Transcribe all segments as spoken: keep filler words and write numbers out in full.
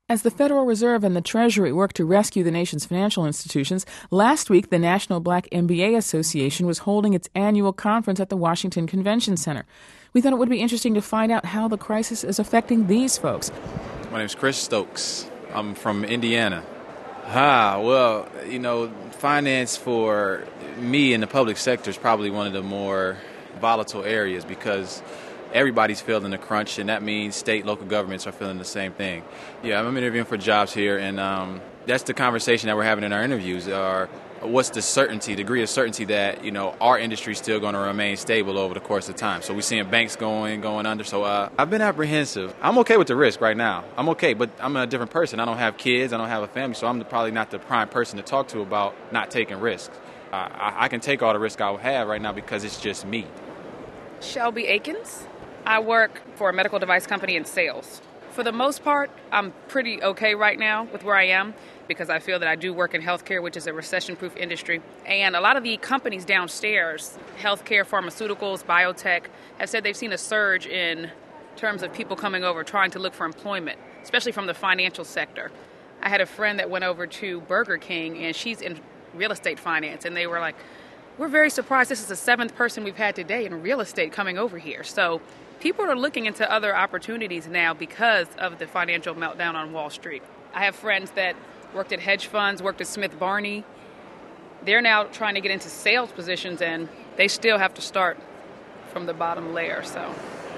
As the Federal Reserve and the Treasury work to rescue the nation's financial institutions, last week the National Black M B A Association was holding its annual conference at the Washington Convention Center. We thought it would be interesting to find out how the crisis is affecting these folks. My name is Chris Stokes. I'm from Indiana. Ah, well, you know, finance for me in the public sector is probably one of the more volatile areas because everybody's feeling the crunch, and that means state, local governments are feeling the same thing. Yeah, I'm interviewing for jobs here, and um, that's the conversation that we're having in our interviews. Are what's the certainty, degree of certainty that, you know, our industry is still going to remain stable over the course of time. So we're seeing banks going, going under. So uh, I've been apprehensive. I'm okay with the risk right now. I'm okay, but I'm a different person. I don't have kids. I don't have a family, so I'm probably not the prime person to talk to about not taking risks. Uh, I, I can take all the risk I would have right now because it's just me. Shelby Akins. I work for a medical device company in sales. For the most part, I'm pretty okay right now with where I am because I feel that I do work in healthcare, which is a recession-proof industry. And a lot of the companies downstairs, healthcare, pharmaceuticals, biotech, have said they've seen a surge in terms of people coming over trying to look for employment, especially from the financial sector. I had a friend that went over to Burger King, and she's in real estate finance, and they were like, we're very surprised this is the seventh person we've had today in real estate coming over here. So people are looking into other opportunities now because of the financial meltdown on Wall Street. I have friends that worked at hedge funds, worked at Smith Barney. They're now trying to get into sales positions, and they still have to start from the bottom layer. So,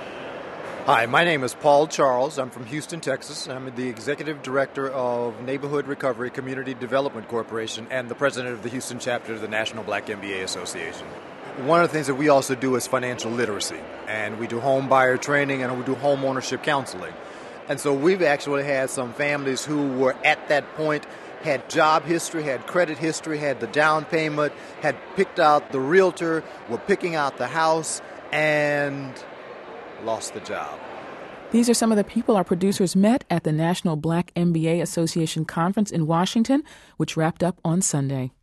hi, my name is Paul Charles. I'm from Houston, Texas. I'm the Executive Director of Neighborhood Recovery Community Development Corporation and the President of the Houston chapter of the National Black M B A Association. One of the things that we also do is financial literacy, and we do home buyer training and we do home ownership counseling. And so we've actually had some families who were at that point, had job history, had credit history, had the down payment, had picked out the realtor, were picking out the house, and lost the job. These are some of the people our producers met at the National Black M B A Association Conference in Washington, which wrapped up on Sunday.